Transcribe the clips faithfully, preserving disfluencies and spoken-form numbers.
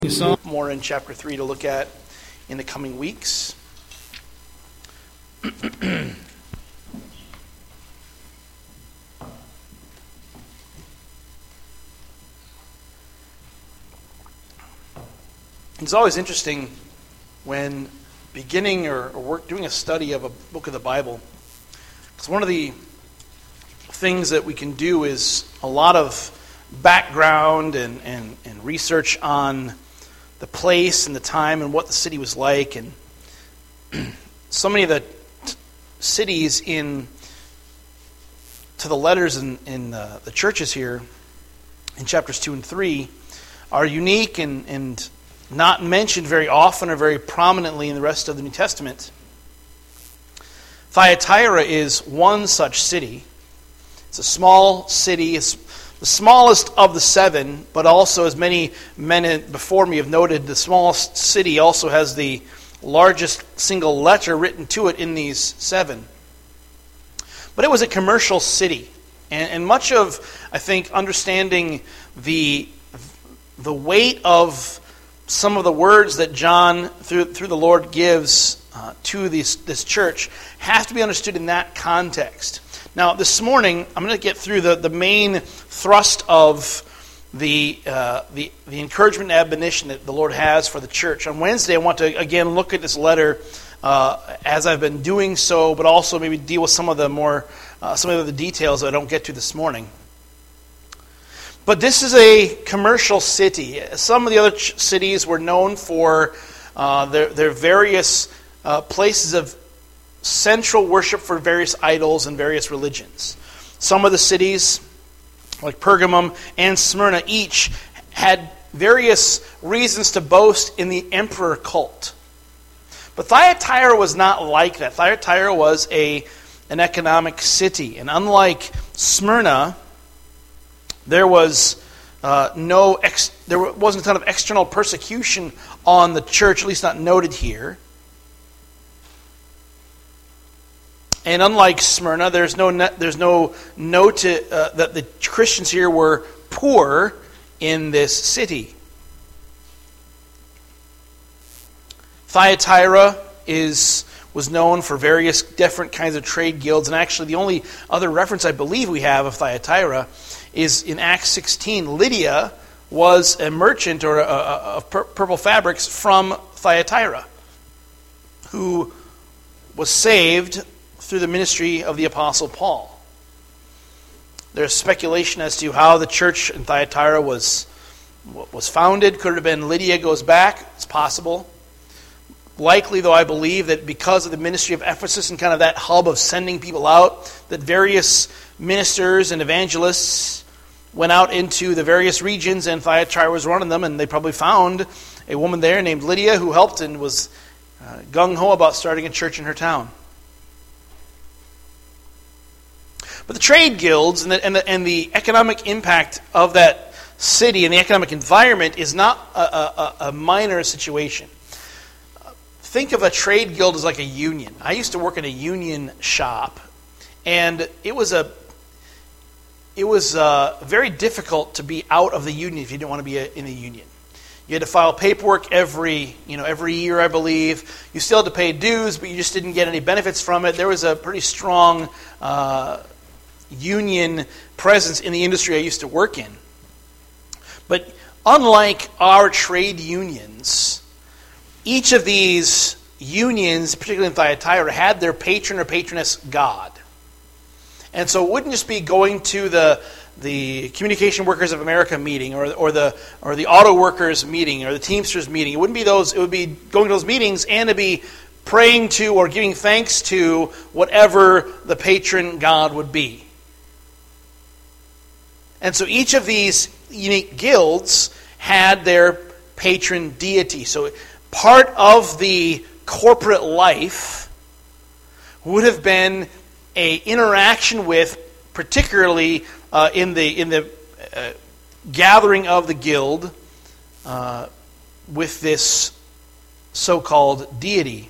Some more in chapter three to look at in the coming weeks. It's always interesting when beginning or, or work, doing a study of a book of the Bible, because one of the things that we can do is a lot of background and, and, and research on the place and the time and what the city was like. And so many of the t- cities in to the letters in, in uh, the churches here in chapters two and three are unique and, and not mentioned very often or very prominently in the rest of the New Testament. Thyatira is one such city. It's a small city. It's the smallest of the seven, but also, as many men before me have noted, the smallest city also has the largest single letter written to it in these seven. But it was a commercial city. And, and much of, I think, understanding the, the weight of some of the words that John, through, through the Lord, gives uh, to this, this church have to be understood in that context. Now, this morning, I'm going to get through the, the main thrust of the, uh, the the encouragement and admonition that the Lord has for the church. On Wednesday, I want to, again, look at this letter uh, as I've been doing so, but also maybe deal with some of the more, uh, some of the details that I don't get to this morning. But this is a commercial city. Some of the other ch- cities were known for uh, their, their various uh, places of central worship for various idols and various religions. Some of the cities, like Pergamum and Smyrna, each had various reasons to boast in the emperor cult. But Thyatira was not like that. Thyatira was a an economic city. And unlike Smyrna, there was uh, no ex, there wasn't a ton of external persecution on the church, at least not noted here. And unlike Smyrna, there's no there's no note uh, that the Christians here were poor in this city. Thyatira is was known for various different kinds of trade guilds, and actually the only other reference I believe we have of Thyatira is in Acts sixteen. Lydia was a merchant or a, a, of pur- purple fabrics from Thyatira, who was saved through the ministry of the Apostle Paul. There's speculation as to how the church in Thyatira was was founded. Could it have been Lydia goes back? It's possible. Likely, though, I believe that because of the ministry of Ephesus and kind of that hub of sending people out, that various ministers and evangelists went out into the various regions, and Thyatira was one of them, and they probably found a woman there named Lydia who helped and was uh, gung-ho about starting a church in her town. But the trade guilds and the, and, the, and the economic impact of that city and the economic environment is not a, a, a minor situation. Think of a trade guild as like a union. I used to work in a union shop, and it was a it was uh, very difficult to be out of the union if you didn't want to be a, in the union. You had to file paperwork every you know every year, I believe. You still had to pay dues, but you just didn't get any benefits from it. There was a pretty strong Uh, union presence in the industry I used to work in. But unlike our trade unions, each of these unions, particularly in Thyatira, had their patron or patroness god. And so it wouldn't just be going to the the Communication Workers of America meeting or or the or the auto workers meeting or the Teamsters meeting. It wouldn't be those. It would be going to those meetings and to be praying to or giving thanks to whatever the patron god would be. And so each of these unique guilds had their patron deity. So part of the corporate life would have been a interaction with, particularly uh, in the in the uh, gathering of the guild, uh, with this so-called deity.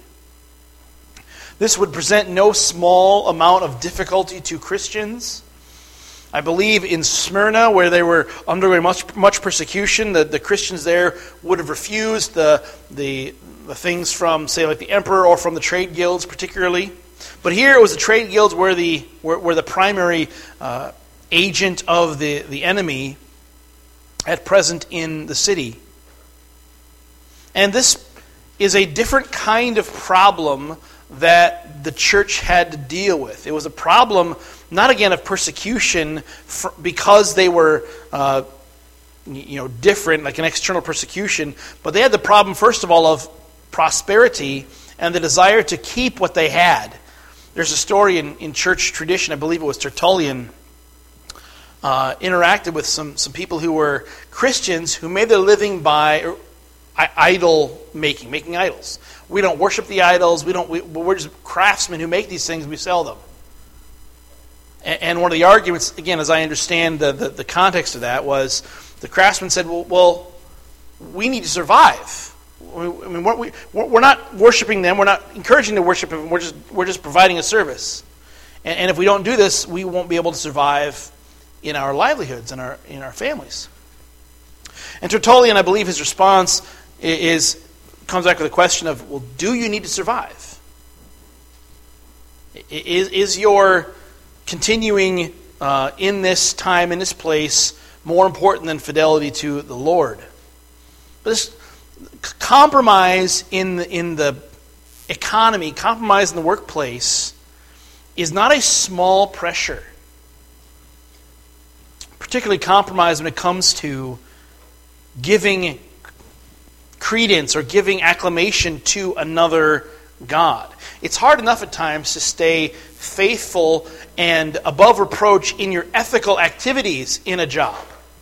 This would present no small amount of difficulty to Christians. I believe in Smyrna, where they were undergoing much much persecution, the, the Christians there would have refused the, the the things from, say, like the emperor or from the trade guilds particularly. But here it was the trade guilds were the were, were the primary uh, agent of the, the enemy at present in the city. And this is a different kind of problem that the church had to deal with. It was a problem, not again of persecution for, because they were uh, you know, different, like an external persecution, but they had the problem, first of all, of prosperity and the desire to keep what they had. There's a story in, in church tradition, I believe it was Tertullian, uh, interacted with some, some people who were Christians who made their living by er, idol making, making idols. We don't worship the idols, we don't, we, we're just craftsmen who make these things, we sell them. And, and one of the arguments, again, as I understand the, the, the context of that, was the craftsman said, well, well we need to survive. I mean, we're, we're not worshiping them. We're not encouraging to worship them. We're just we're just providing a service. And, and if we don't do this, we won't be able to survive in our livelihoods and our in our families. And Tertullian, I believe, his response is comes back to the question of, well, do you need to survive? Is is your continuing uh, in this time, in this place, more important than fidelity to the Lord? But this compromise in the, in the economy, compromise in the workplace, is not a small pressure. Particularly compromise when it comes to giving credence or giving acclamation to another God. It's hard enough at times to stay faithful and above reproach in your ethical activities in a job.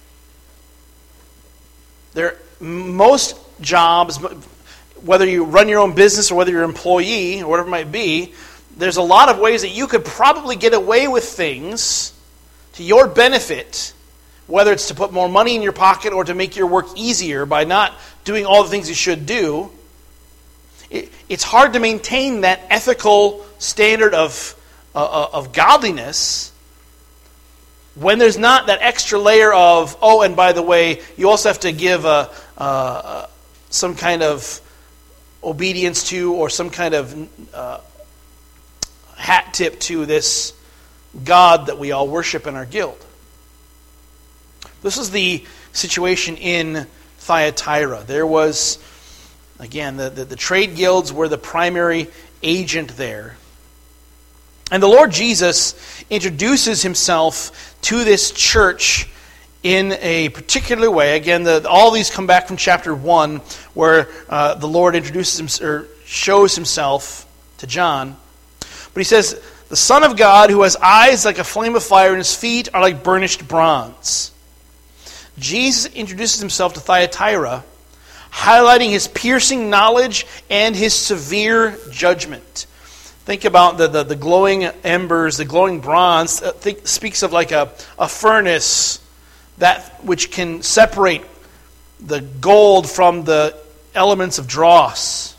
There, most jobs, whether you run your own business or whether you're an employee or whatever it might be, there's a lot of ways that you could probably get away with things to your benefit, whether it's to put more money in your pocket or to make your work easier by not doing all the things you should do. It, it's hard to maintain that ethical standard of, uh, of godliness when there's not that extra layer of, oh, and by the way, you also have to give a, uh, some kind of obedience to or some kind of uh, hat tip to this God that we all worship in our guild. This is the situation in Thyatira. There was, again, the, the, the trade guilds were the primary agent there. And the Lord Jesus introduces himself to this church in a particular way. Again, the, all these come back from chapter one, where uh, the Lord introduces him, or shows himself to John. But he says, the Son of God, who has eyes like a flame of fire and his feet are like burnished bronze. Jesus introduces himself to Thyatira, highlighting his piercing knowledge and his severe judgment. Think about the, the, the glowing embers, the glowing bronze. Uh, think, speaks of like a, a furnace that which can separate the gold from the elements of dross.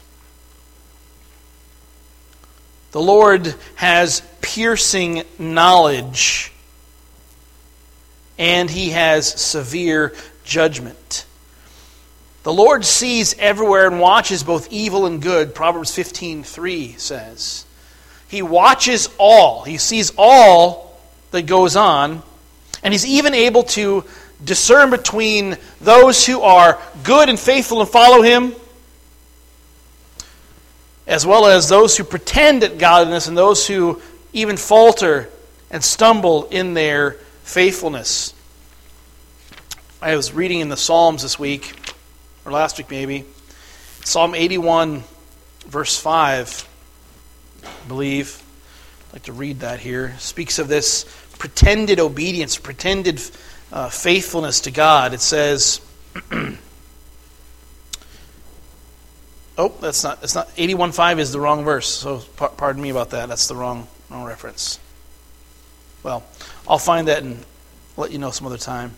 The Lord has piercing knowledge, and he has severe judgment. The Lord sees everywhere and watches both evil and good, Proverbs fifteen three says. He watches all. He sees all that goes on, and he's even able to discern between those who are good and faithful and follow him, as well as those who pretend at godliness and those who even falter and stumble in their faithfulness. I was reading in the Psalms this week, or last week maybe, Psalm eighty-one, verse five, I believe. I'd like to read that here. It speaks of this pretended obedience, pretended uh, faithfulness to God. It says, oh, that's not, that's not, eighty-one five is the wrong verse, so pardon me about that. That's the wrong, wrong reference. Well, I'll find that and let you know some other time.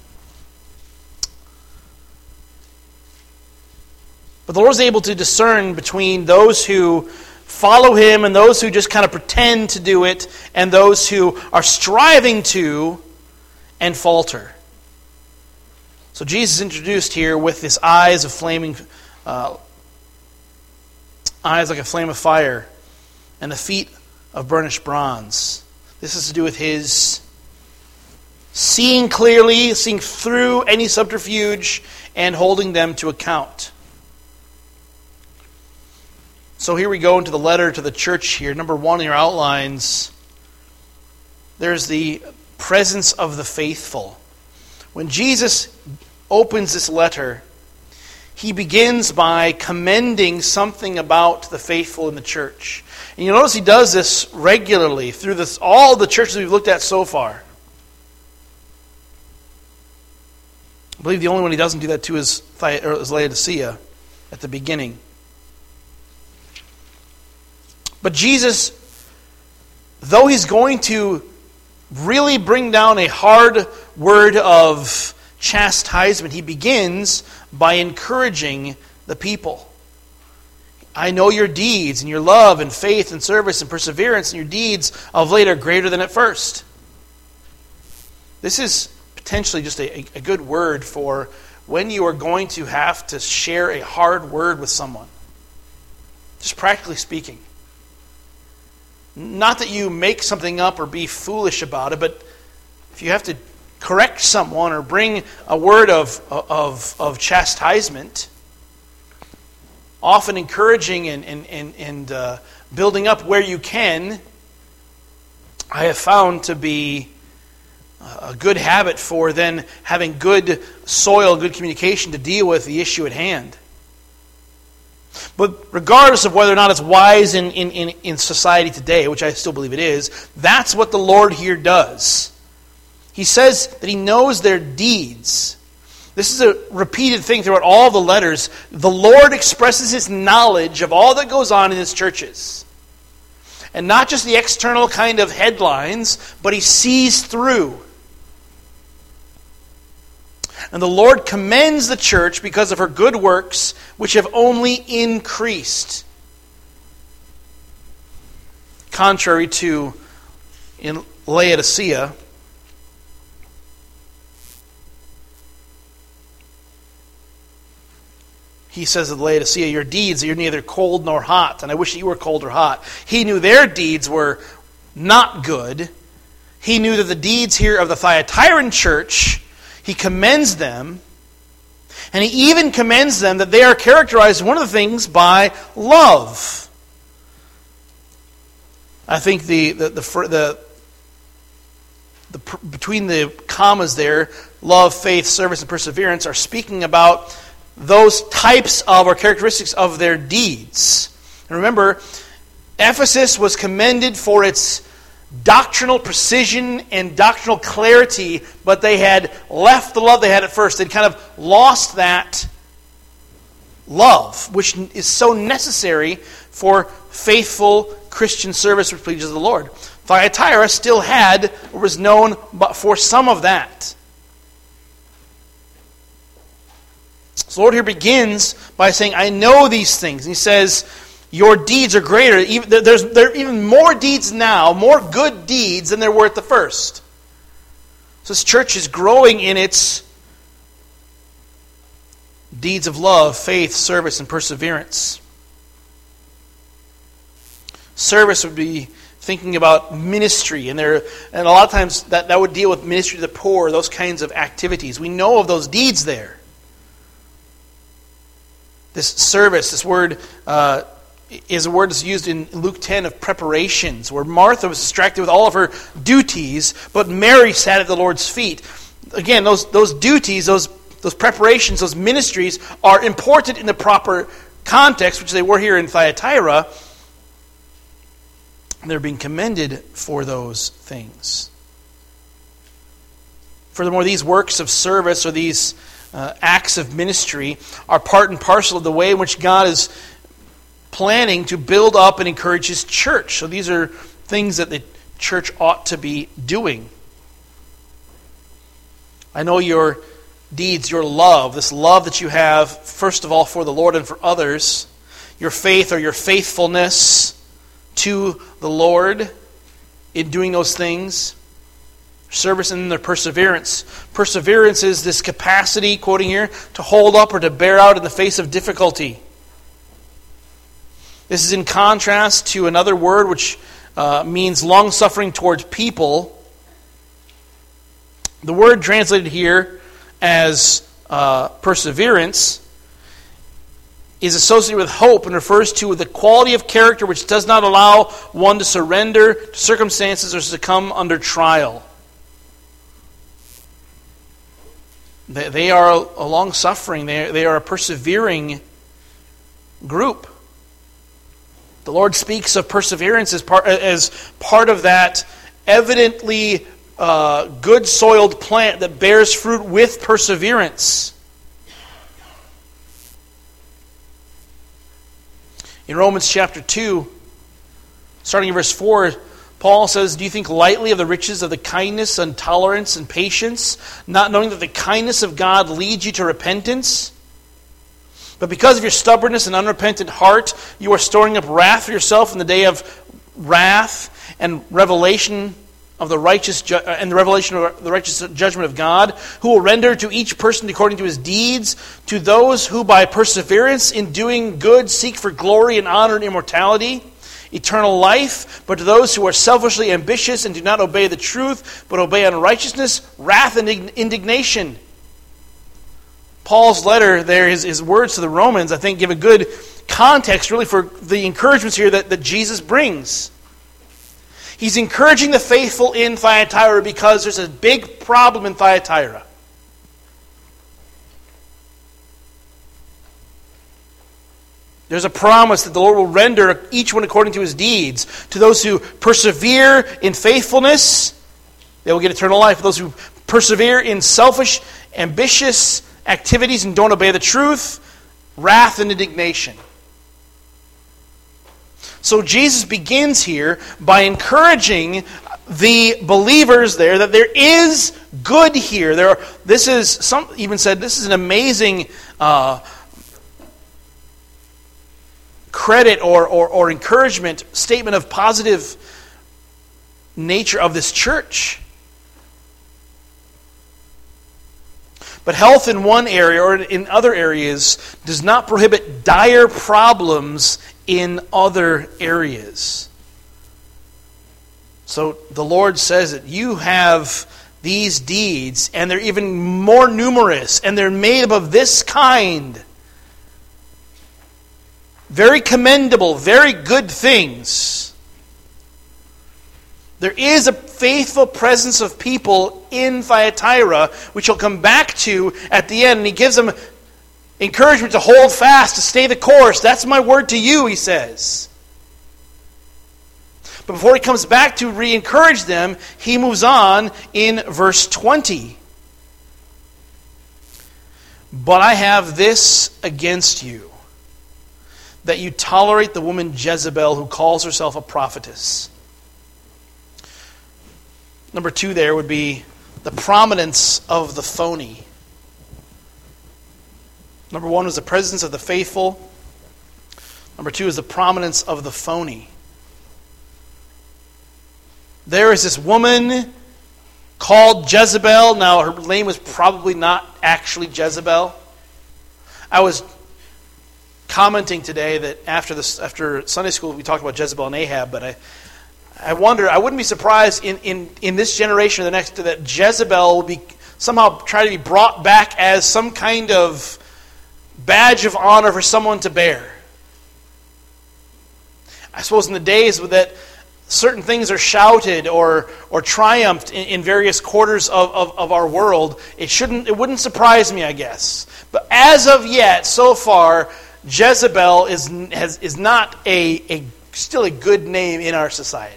But the Lord is able to discern between those who follow him and those who just kind of pretend to do it and those who are striving to and falter. So Jesus is introduced here with his eyes of flaming, uh, eyes like a flame of fire, and the feet of burnished bronze. This has to do with his seeing clearly, seeing through any subterfuge, and holding them to account. So here we go into the letter to the church here. Number one in your outlines, there's the presence of the faithful. When Jesus opens this letter, he begins by commending something about the faithful in the church. And you notice he does this regularly through this, all the churches we've looked at so far. I believe the only one he doesn't do that to is, is Laodicea at the beginning. But Jesus, though he's going to really bring down a hard word of chastisement, he begins by encouraging the people. I know your deeds and your love and faith and service and perseverance, and your deeds of late are greater than at first. This is potentially just a, a good word for when you are going to have to share a hard word with someone. Just practically speaking. Not that you make something up or be foolish about it, but if you have to correct someone or bring a word of, of, of chastisement, often encouraging and, and, and, and uh, building up where you can, I have found to be a good habit for then having good soil, good communication to deal with the issue at hand. But regardless of whether or not it's wise in, in, in, in society today, which I still believe it is, that's what the Lord here does. He says that he knows their deeds. This is a repeated thing throughout all the letters. The Lord expresses his knowledge of all that goes on in his churches. And not just the external kind of headlines, but he sees through. And the Lord commends the church because of her good works, which have only increased. Contrary to in Laodicea, he says of Laodicea, your deeds, you're neither cold nor hot. And I wish you were cold or hot. He knew their deeds were not good. He knew that the deeds here of the Thyatiran church, he commends them, and he even commends them that they are characterized, one of the things, by love. I think the the the, the, the, the between the commas there, love, faith, service, and perseverance, are speaking about those types of or characteristics of their deeds. And remember, Ephesus was commended for its doctrinal precision and doctrinal clarity, but they had left the love they had at first. They'd kind of lost that love, which is so necessary for faithful Christian service which pleases the Lord. Thyatira still had, or was known for some of that. So the Lord here begins by saying, I know these things. And he says, your deeds are greater. Even, there's, there are even more deeds now, more good deeds than there were at the first. So this church is growing in its deeds of love, faith, service, and perseverance. Service would be thinking about ministry, and there, and a lot of times that, that would deal with ministry to the poor, those kinds of activities. We know of those deeds there. This service, this word, uh, is a word that's used in Luke ten of preparations, where Martha was distracted with all of her duties, but Mary sat at the Lord's feet. Again, those those duties, those those preparations, those ministries are important in the proper context, which they were here in Thyatira. They're being commended for those things. Furthermore, these works of service or these uh, acts of ministry are part and parcel of the way in which God is planning to build up and encourage his church. So these are things that the church ought to be doing. I know your deeds, your love, this love that you have, first of all, for the Lord and for others, your faith or your faithfulness to the Lord in doing those things, service and their perseverance. Perseverance is this capacity, quoting here, to hold up or to bear out in the face of difficulty. This is in contrast to another word which uh, means long-suffering towards people. The word translated here as uh, perseverance is associated with hope and refers to the quality of character which does not allow one to surrender to circumstances or succumb under trial. They, they are a long-suffering, they, they are a persevering group. The Lord speaks of perseverance as part, as part of that evidently uh, good-soiled plant that bears fruit with perseverance. In Romans chapter two, starting in verse four, Paul says, "Do you think lightly of the riches of the kindness and tolerance and patience, not knowing that the kindness of God leads you to repentance? But because of your stubbornness and unrepentant heart, you are storing up wrath for yourself in the day of wrath and revelation of the righteous ju- and the revelation of the righteous judgment of God, who will render to each person according to his deeds, to those who by perseverance in doing good seek for glory and honor and immortality, eternal life, but to those who are selfishly ambitious and do not obey the truth, but obey unrighteousness, wrath and indignation." Paul's letter there, his, his words to the Romans, I think give a good context really for the encouragements here that, that Jesus brings. He's encouraging the faithful in Thyatira because there's a big problem in Thyatira. There's a promise that the Lord will render each one according to his deeds. To those who persevere in faithfulness, they will get eternal life. For those who persevere in selfish, ambitious activities and don't obey the truth, wrath and indignation. So Jesus begins here by encouraging the believers there that there is good here. There, are, this is some even said this is an amazing uh, credit or, or or encouragement statement of positive nature of this church. But health in one area or in other areas does not prohibit dire problems in other areas. So the Lord says that you have these deeds, and they're even more numerous, and they're made up of this kind. Very commendable, very good things. There is a faithful presence of people in Thyatira, which he'll come back to at the end. And he gives them encouragement to hold fast, to stay the course. That's my word to you, he says. But before he comes back to re-encourage them, he moves on in verse twenty. "But I have this against you, that you tolerate the woman Jezebel, who calls herself a prophetess." Number two there would be the prominence of the phony. Number one was the presence of the faithful. Number two is the prominence of the phony. There is this woman called Jezebel. Now, her name was probably not actually Jezebel. I was commenting today that after this, after Sunday school, we talked about Jezebel and Ahab, but I I wonder, I wouldn't be surprised in, in, in this generation or the next that Jezebel will be somehow try to be brought back as some kind of badge of honor for someone to bear. I suppose in the days that certain things are shouted or or triumphed in, in various quarters of, of, of our world, it shouldn't it wouldn't surprise me, I guess. But as of yet, so far, Jezebel is has is not a, a still a good name in our society.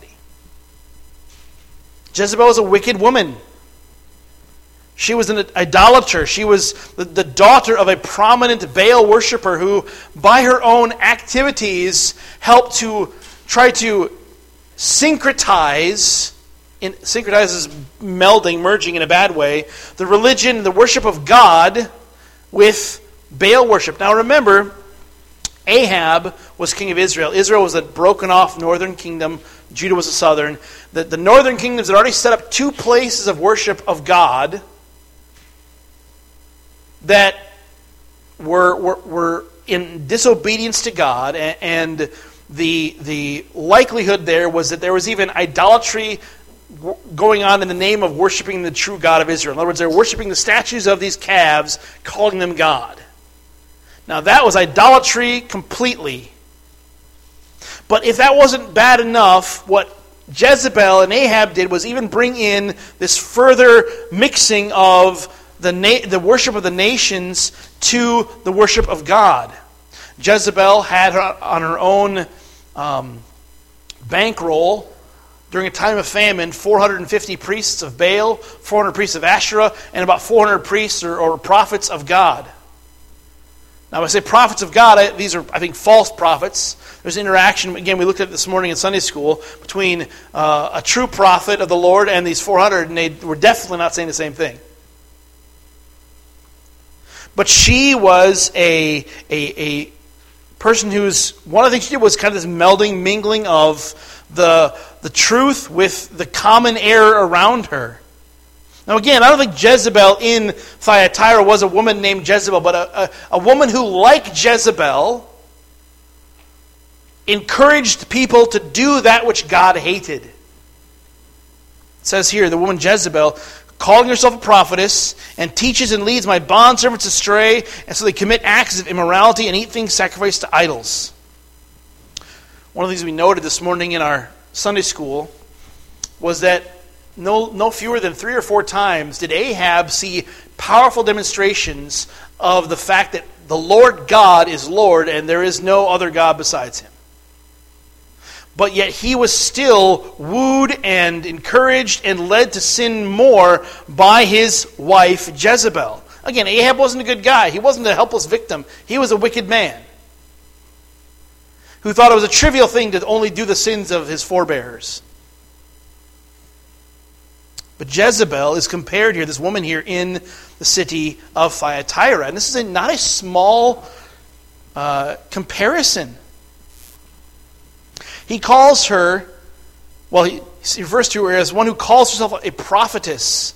Jezebel was a wicked woman. She was an idolater. She was the, the daughter of a prominent Baal worshiper who, by her own activities, helped to try to syncretize, in, syncretize is melding, merging in a bad way, the religion, the worship of God with Baal worship. Now remember, Ahab was king of Israel. Israel was a broken off northern kingdom. Judah was a southern. The, the northern kingdoms had already set up two places of worship of God that were, were, were in disobedience to God, and, and the, the likelihood there was that there was even idolatry going on in the name of worshiping the true God of Israel. In other words, they were worshiping the statues of these calves, calling them God. Now that was idolatry completely. But if that wasn't bad enough, what Jezebel and Ahab did was even bring in this further mixing of the na- the worship of the nations to the worship of God. Jezebel had her, on her own um, bankroll during a time of famine, four hundred fifty priests of Baal, four hundred priests of Asherah, and about four hundred priests or, or prophets of God. Now, when I say prophets of God, I, these are, I think, false prophets. There's interaction, again, we looked at it this morning in Sunday school, between uh, a true prophet of the Lord and these four hundred, and they were definitely not saying the same thing. But she was a, a, a person who's, one of the things she did was kind of this melding, mingling of the, the truth with the common error around her. Now again, I don't think Jezebel in Thyatira was a woman named Jezebel, but a, a, a woman who, like Jezebel, encouraged people to do that which God hated. It says here, the woman Jezebel, calling herself a prophetess, and teaches and leads my bondservants astray, and so they commit acts of immorality and eat things sacrificed to idols. One of the things we noted this morning in our Sunday school was that no, no fewer than three or four times did Ahab see powerful demonstrations of the fact that the Lord God is Lord and there is no other God besides him. But yet he was still wooed and encouraged and led to sin more by his wife Jezebel. Again, Ahab wasn't a good guy. He wasn't a helpless victim. He was a wicked man who thought it was a trivial thing to only do the sins of his forebears. But Jezebel is compared here, this woman here in the city of Thyatira. And this is a, not a small uh, comparison. He calls her, well, he, he refers to her as one who calls herself a prophetess.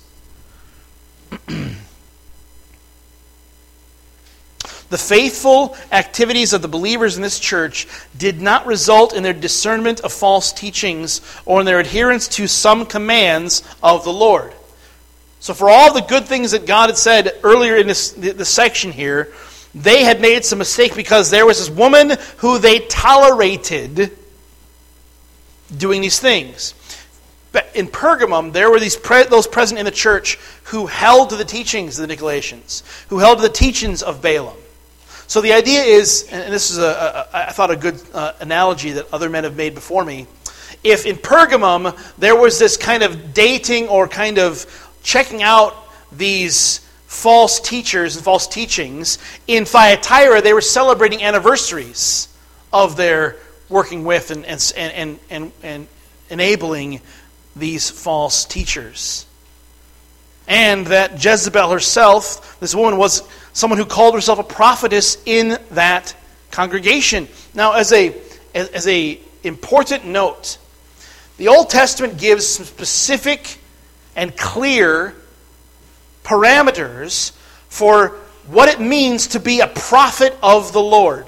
The faithful activities of the believers in this church did not result in their discernment of false teachings or in their adherence to some commands of the Lord. So for all the good things that God had said earlier in this, this section here, they had made some mistake because there was this woman who they tolerated doing these things. But in Pergamum, there were these pre- those present in the church who held to the teachings of the Nicolaitans, who held to the teachings of Balaam. So the idea is, and this is a, a I thought a good uh, analogy that other men have made before me. If in Pergamum there was this kind of dating or kind of checking out these false teachers and false teachings, in Thyatira they were celebrating anniversaries of their working with and and and and, and enabling these false teachers. And that Jezebel herself, this woman, was someone who called herself a prophetess in that congregation. Now, as a as, as a important note, the Old Testament gives some specific and clear parameters for what it means to be a prophet of the Lord.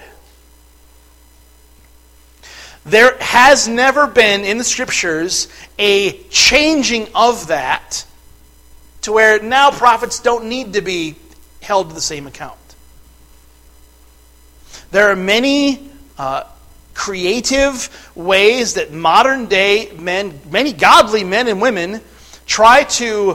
There has never been in the Scriptures a changing of that to where now prophets don't need to be held to the same account. There are many uh, creative ways that modern day men, many godly men and women, try to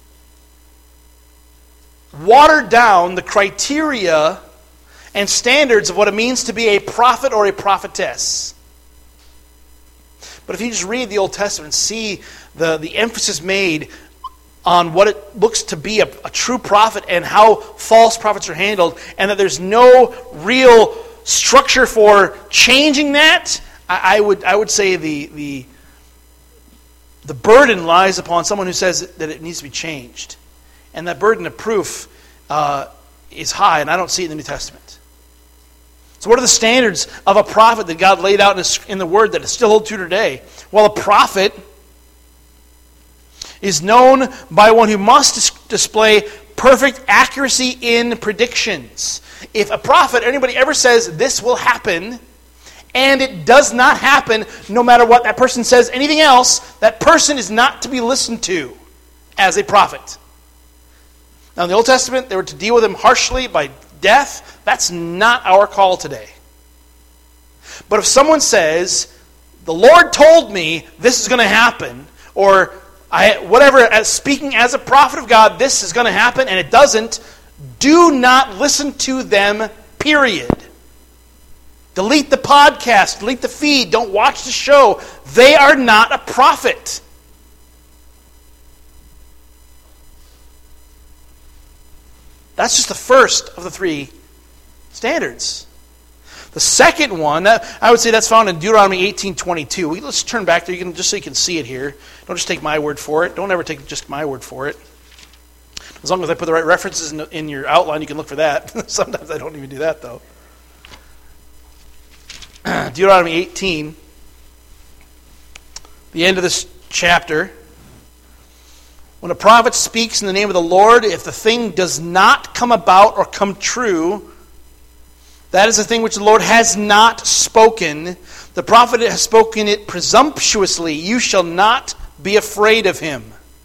water down the criteria and standards of what it means to be a prophet or a prophetess. But if you just read the Old Testament and see the, the emphasis made on what it looks to be a, a true prophet and how false prophets are handled, and that there's no real structure for changing that, I, I would I would say the, the the burden lies upon someone who says that it needs to be changed. And that burden of proof uh, is high, and I don't see it in the New Testament. So what are the standards of a prophet that God laid out in, his, in the Word that is still hold true today? Well, a prophet is known by one who must dis- display perfect accuracy in predictions. If a prophet, anybody ever says this will happen, and it does not happen, no matter what that person says, anything else, that person is not to be listened to as a prophet. Now, in the Old Testament, they were to deal with him harshly by death. That's not our call today. But if someone says, the Lord told me this is going to happen, or I, whatever, as speaking as a prophet of God, this is going to happen, and it doesn't, do not listen to them, period. Delete the podcast, delete the feed, don't watch the show. They are not a prophet. That's just the first of the three standards. The second one, I would say that's found in Deuteronomy eighteen twenty-two. Let's turn back there, you can, just so you can see it here. Don't just take my word for it. Don't ever take just my word for it. As long as I put the right references in, in your outline, you can look for that. Sometimes I don't even do that, though. Deuteronomy eighteen, the end of this chapter. When a prophet speaks in the name of the Lord, if the thing does not come about or come true, that is a thing which the Lord has not spoken. The prophet has spoken it presumptuously. You shall not be afraid of him.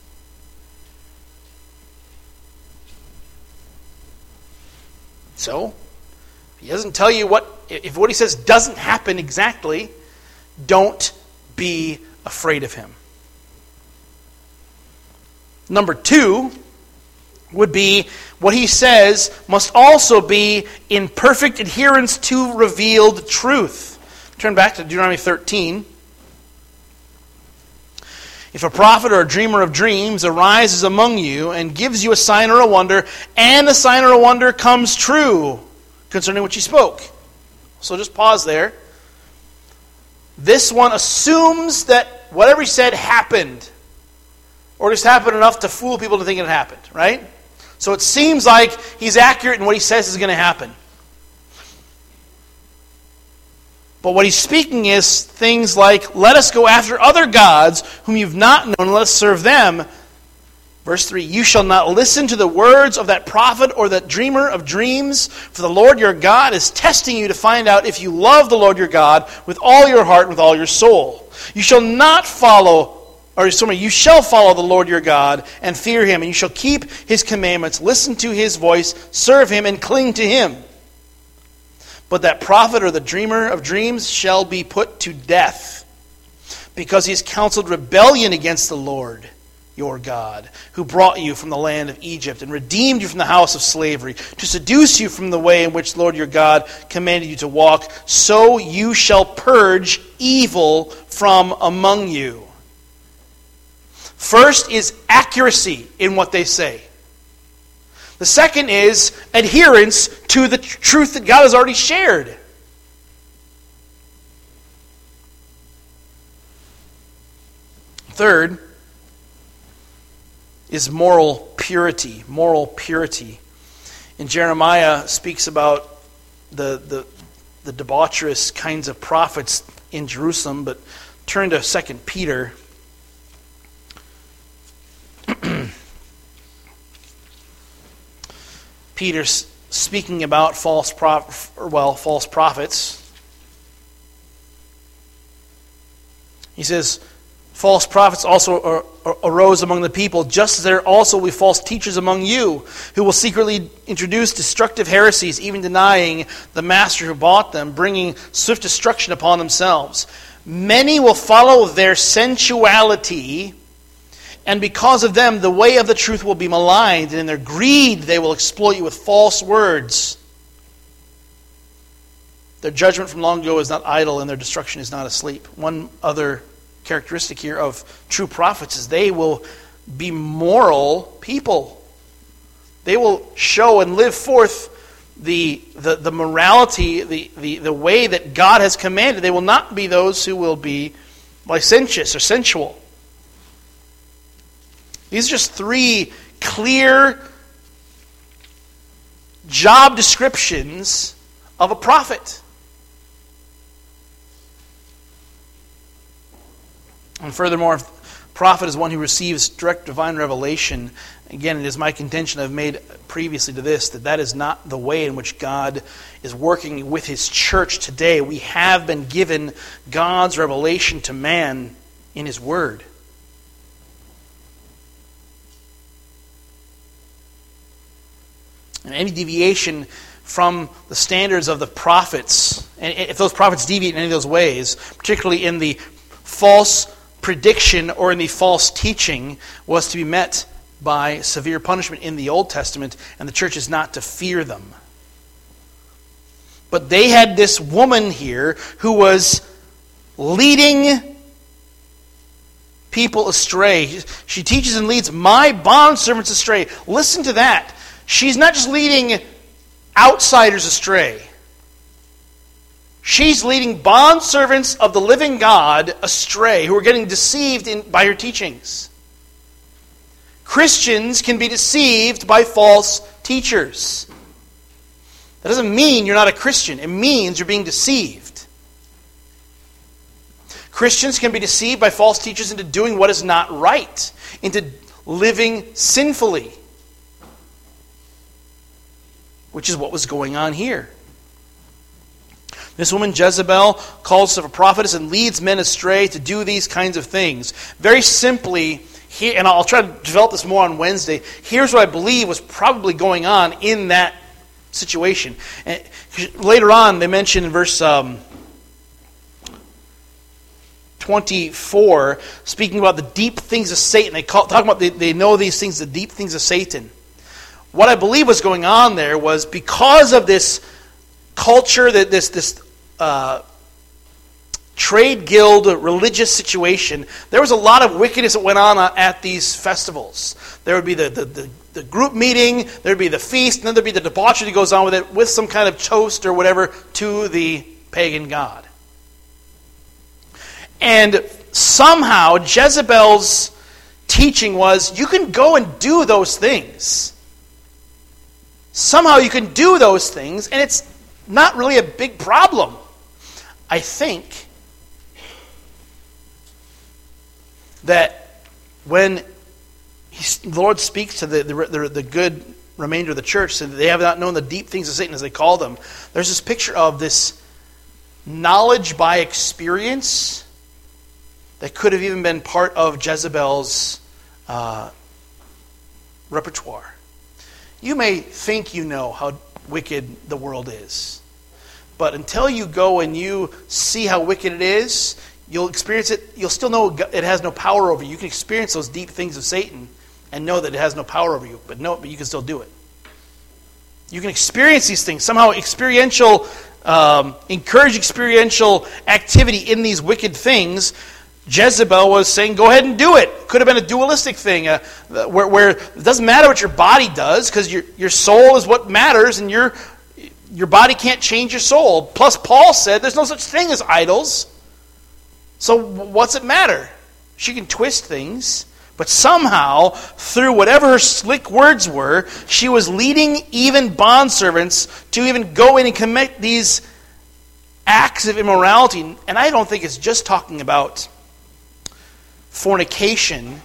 So, if he doesn't tell you what, if what he says doesn't happen exactly, don't be afraid of him. Number two would be what he says must also be in perfect adherence to revealed truth. Turn back to Deuteronomy thirteen. If a prophet or a dreamer of dreams arises among you and gives you a sign or a wonder, and the sign or a wonder comes true concerning what you spoke. So just pause there. This one assumes that whatever he said happened. Or just happened enough to fool people to think it happened, right? So it seems like he's accurate in what he says is going to happen. But what he's speaking is things like, let us go after other gods whom you've not known, and let us serve them. Verse three, you shall not listen to the words of that prophet or that dreamer of dreams, for the Lord your God is testing you to find out if you love the Lord your God with all your heart and with all your soul. You shall not follow Or sorry, you shall follow the Lord your God and fear him, and you shall keep his commandments, listen to his voice, serve him, and cling to him. But that prophet or the dreamer of dreams shall be put to death, because he has counseled rebellion against the Lord your God, who brought you from the land of Egypt and redeemed you from the house of slavery, to seduce you from the way in which the Lord your God commanded you to walk. So you shall purge evil from among you. First is accuracy in what they say. The second is adherence to the truth that God has already shared. Third is moral purity. Moral purity. And Jeremiah speaks about the, the, the debaucherous kinds of prophets in Jerusalem, but turn to Second Peter. Peter's speaking about false prof- well, false prophets. He says, false prophets also arose among the people, just as there also will be false teachers among you, who will secretly introduce destructive heresies, even denying the master who bought them, bringing swift destruction upon themselves. Many will follow their sensuality, and because of them, the way of the truth will be maligned, and in their greed they will exploit you with false words. Their judgment from long ago is not idle, and their destruction is not asleep. One other characteristic here of true prophets is they will be moral people. They will show and live forth the, the, the morality, the, the, the way that God has commanded. They will not be those who will be licentious or sensual. These are just three clear job descriptions of a prophet. And furthermore, prophet is one who receives direct divine revelation. Again, it is my contention I've made previously to this, that that is not the way in which God is working with His church today. We have been given God's revelation to man in His Word. And any deviation from the standards of the prophets, and if those prophets deviate in any of those ways, particularly in the false prediction or in the false teaching, was to be met by severe punishment in the Old Testament, and the church is not to fear them. But they had this woman here who was leading people astray. She teaches and leads my bondservants astray. Listen to that. She's not just leading outsiders astray. She's leading bondservants of the living God astray, who are getting deceived in, by her teachings. Christians can be deceived by false teachers. That doesn't mean you're not a Christian. It means you're being deceived. Christians can be deceived by false teachers into doing what is not right, into living sinfully, which is what was going on here. This woman, Jezebel, calls herself a prophetess and leads men astray to do these kinds of things. Very simply, here, and I'll try to develop this more on Wednesday, here's what I believe was probably going on in that situation. And later on, they mention in verse um, twenty-four, speaking about the deep things of Satan. They call, talk about they, they know these things, the deep things of Satan. What I believe was going on there was because of this culture, that this this uh, trade guild religious situation, there was a lot of wickedness that went on at these festivals. There would be the, the, the, the group meeting, there would be the feast, and then there would be the debauchery that goes on with it, with some kind of toast or whatever to the pagan god. And somehow Jezebel's teaching was, you can go and do those things. Somehow you can do those things, and it's not really a big problem. I think that when he, the Lord speaks to the, the, the good remainder of the church, so that they have not known the deep things of Satan, as they call them, there's this picture of this knowledge by experience that could have even been part of Jezebel's uh, repertoire. You may think you know how wicked the world is, but until you go and you see how wicked it is, you'll experience it. You'll still know it has no power over you. You can experience those deep things of Satan and know that it has no power over you, but no, but you can still do it. You can experience these things somehow. Experiential, um, encourage experiential activity in these wicked things. Jezebel was saying, go ahead and do it. Could have been a dualistic thing, uh, where, where it doesn't matter what your body does, because your, your soul is what matters, and your, your body can't change your soul. Plus, Paul said there's no such thing as idols. So what's it matter? She can twist things, but somehow, through whatever her slick words were, she was leading even bondservants to even go in and commit these acts of immorality. And I don't think it's just talking about fornication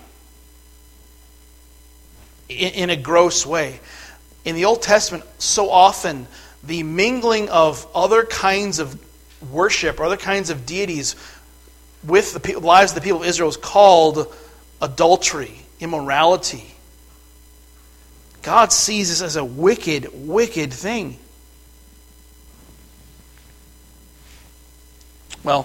in, in a gross way. In the Old Testament, so often the mingling of other kinds of worship or other kinds of deities with the people, lives of the people of Israel is called adultery, immorality. God sees this as a wicked, wicked thing. Well,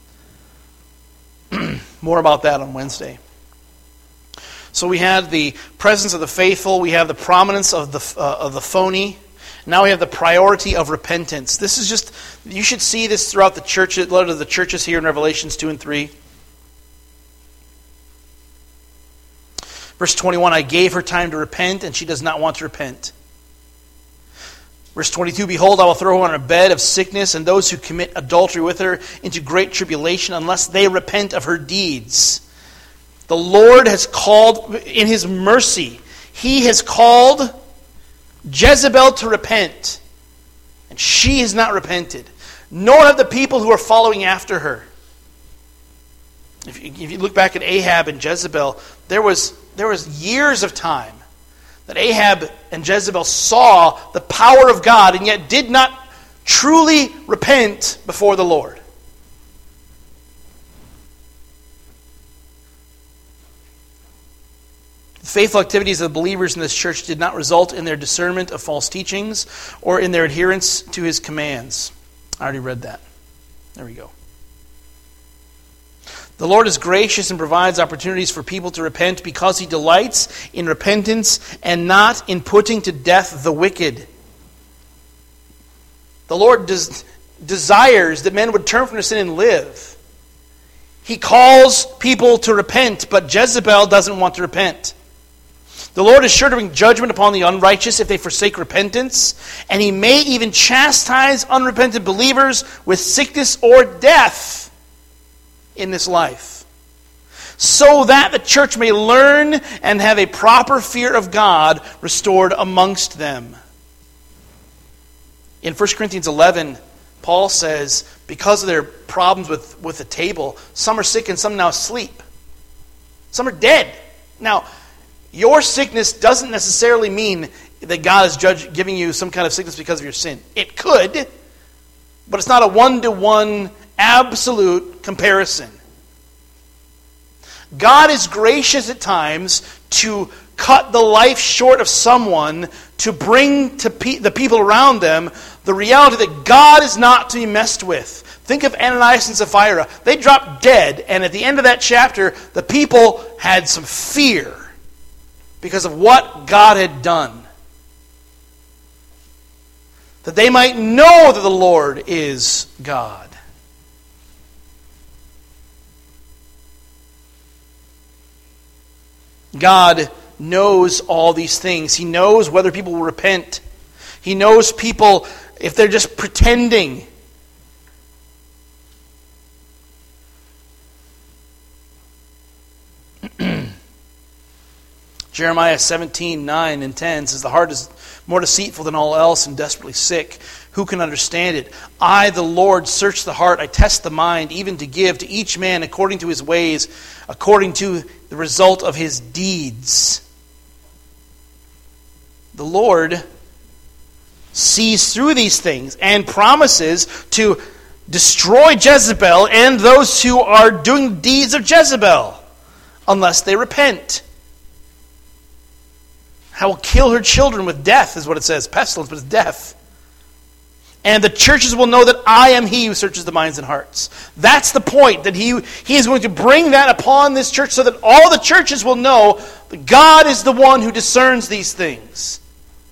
more about that on Wednesday. So we had the presence of the faithful. We have the prominence of the uh, of the phony. Now we have the priority of repentance. This is just, you should see this throughout the church, a lot of the churches here in Revelations two and three. Verse twenty-one, I gave her time to repent, and she does not want to repent. Verse twenty-two, behold, I will throw her on a bed of sickness, and those who commit adultery with her into great tribulation, unless they repent of her deeds. The Lord has called, in His mercy, He has called Jezebel to repent, and she has not repented, nor have the people who are following after her. If you, if you look back at Ahab and Jezebel, there was, there was years of time that Ahab and Jezebel saw the power of God and yet did not truly repent before the Lord. The faithful activities of the believers in this church did not result in their discernment of false teachings or in their adherence to his commands. I already read that. There we go. The Lord is gracious and provides opportunities for people to repent because he delights in repentance and not in putting to death the wicked. The Lord des- desires that men would turn from their sin and live. He calls people to repent, but Jezebel doesn't want to repent. The Lord is sure to bring judgment upon the unrighteous if they forsake repentance, and he may even chastise unrepentant believers with sickness or death in this life, so that the church may learn and have a proper fear of God restored amongst them. In First Corinthians eleven, Paul says, because of their problems with, with the table, some are sick and some now sleep. Some are dead. Now, your sickness doesn't necessarily mean that God is judge, giving you some kind of sickness because of your sin. It could, but it's not a one-to-one absolute comparison. God is gracious at times to cut the life short of someone to bring to pe- the people around them the reality that God is not to be messed with. Think of Ananias and Sapphira. They dropped dead, and at the end of that chapter, the people had some fear because of what God had done. That they might know that the Lord is God. God knows all these things. He knows whether people will repent. He knows people if they're just pretending. Jeremiah seventeen, nine and ten says, the heart is more deceitful than all else and desperately sick. Who can understand it? I, the Lord, search the heart. I test the mind, even to give to each man according to his ways, according to the result of his deeds. The Lord sees through these things and promises to destroy Jezebel and those who are doing deeds of Jezebel unless they repent. I will kill her children with death, is what it says. Pestilence, but it's death. And the churches will know that I am he who searches the minds and hearts. That's the point, that he, he is going to bring that upon this church so that all the churches will know that God is the one who discerns these things.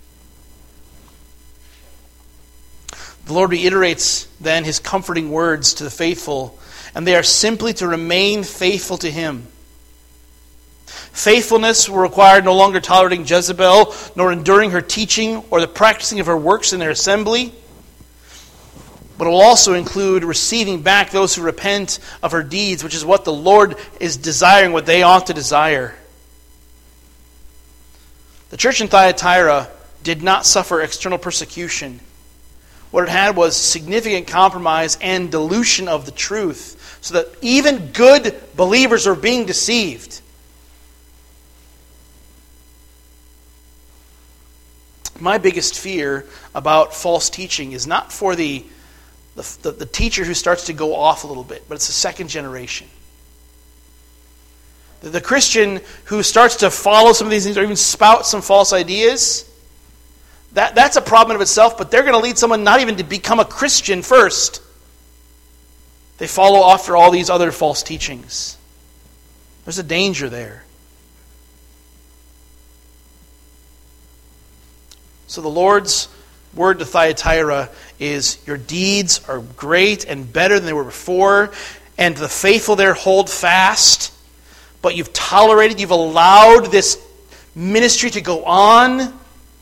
The Lord reiterates then his comforting words to the faithful, and they are simply to remain faithful to him. Faithfulness will require no longer tolerating Jezebel, nor enduring her teaching or the practicing of her works in their assembly, but it will also include receiving back those who repent of her deeds, which is what the Lord is desiring, what they ought to desire. The church in Thyatira did not suffer external persecution. What it had was significant compromise and dilution of the truth, so that even good believers are being deceived. My biggest fear about false teaching is not for the, the, the, the teacher who starts to go off a little bit, but it's the second generation. The, the Christian who starts to follow some of these things or even spout some false ideas, that, that's a problem in of itself, but they're going to lead someone not even to become a Christian first. They follow after all these other false teachings. There's a danger there. So the Lord's word to Thyatira is, your deeds are great and better than they were before, and the faithful there hold fast, but you've tolerated, you've allowed this ministry to go on,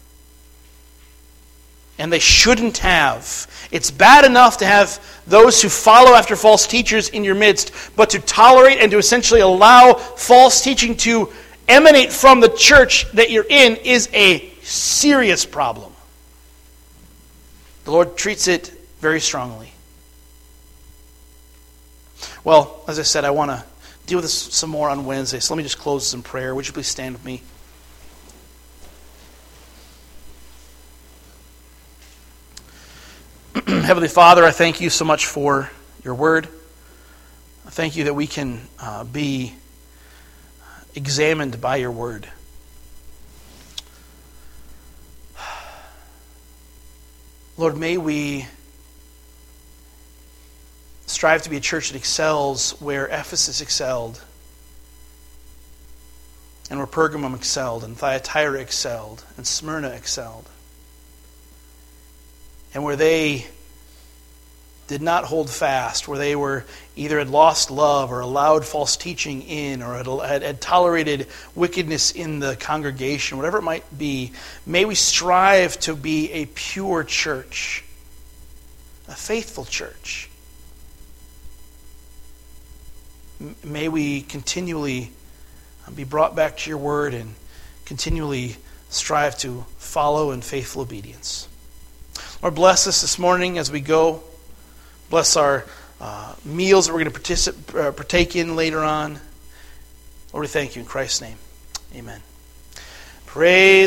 and they shouldn't have. It's bad enough to have those who follow after false teachers in your midst, but to tolerate and to essentially allow false teaching to emanate from the church that you're in is a serious problem. The Lord treats it very strongly. Well, as I said, I want to deal with this some more on Wednesday. So let me just close this in prayer. Would you please stand with me? Heavenly Father, I thank you so much for your word. I thank you that we can uh, be examined by your word. Lord, may we strive to be a church that excels where Ephesus excelled, and where Pergamum excelled, and Thyatira excelled, and Smyrna excelled, and where they did not hold fast, where they were either had lost love or allowed false teaching in, or had, had, had tolerated wickedness in the congregation, whatever it might be. May we strive to be a pure church, a faithful church. May we continually be brought back to your word and continually strive to follow in faithful obedience. Lord, bless us this morning as we go. Bless our uh, meals that we're going to particip- uh, partake in later on. Lord, we thank you in Christ's name. Amen. Praise